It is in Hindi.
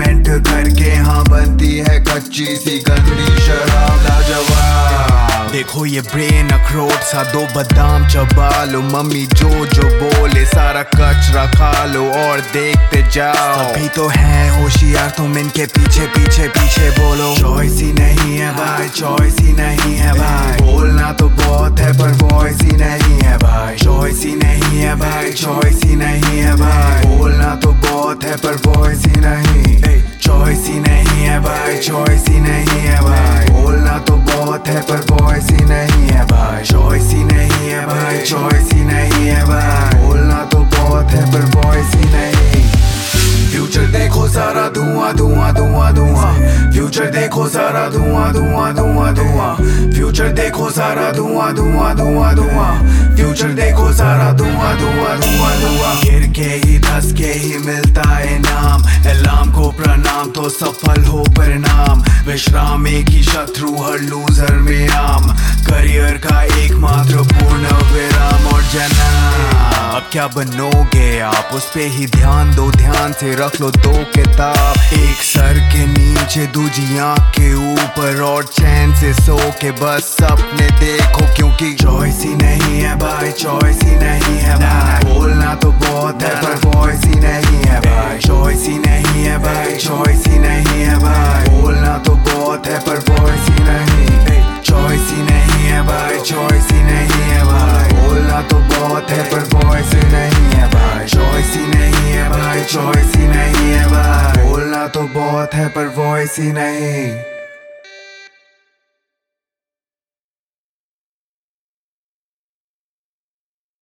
एक्सपेरिमेंट करके हाँ बनती है कच्ची सी गंदी शराब लाजवाब। देखो ये ब्रेन अखरोट सा, दो बादाम चबा लो, मम्मी जो बोले सारा कचरा खा लो और देखते जाओ। अभी तो है होशियार तुम इनके पीछे पीछे पीछे बोलो। चॉइस ही नहीं है भाई, चॉइस ही नहीं है भाई, बोलना तो बहुत है पर वॉइस ही नहीं है भाई। चॉइस ही नहीं है भाई, चॉइस ही नहीं है भाई, बोलना तो बहुत है पर वॉइस ही नहीं। चॉइस ही नहीं है भाई, चॉइस ही नहीं है भाई, बोलना तो बहुत है पर वॉइस ही नहीं है भाई। चॉइस ही नहीं है भाई, चॉइस ही नहीं है भाई, बोलना तो बहुत है पर वॉइस ही नहीं। फ्यूचर देखो सारा धुआं धुआं धुआं धुआं, फ्यूचर देखो सारा धुआं धुआं धुआं धुआं, फ्यूचर देखो सारा धुआं धुआं धुआं धुआं, फ्यूचर देखो सारा धुआं धुआं धुआं धुआं। गिर के ही धस के ही मिलता है नाम, अलार्म को प्रणाम तो सफल हो परिणाम। विश्राम एक ही शत्रु हर लूजर में आम, करियर का एकमात्र पूर्ण विराम और जन्म। अब क्या बनोगे आप, उस पे ही ध्यान दो, ध्यान से रख लो दो किताब, एक सर के नीचे दूजी आंख के ऊपर, और चैन से सो के बस सपने देखो, क्योंकि चॉइस ही नहीं है भाई, चॉइस ही नहीं है भाई, बोलना तो बहुत है पर वॉइस ही नहीं है भाई। चॉइस ही नहीं है भाई, चॉइस ही नहीं है भाई, बोलना तो बहुत है पर वॉइस ही नहीं। चॉइस ही नहीं है भाई, चॉइस ही नहीं है भाई, बोलना तो बहुत है पर वॉइस ही नहीं है भाई। चॉइस ही नहीं है भाई, चॉइस ही नहीं है भाई, बोलना तो बहुत है पर वॉइस ही नहीं।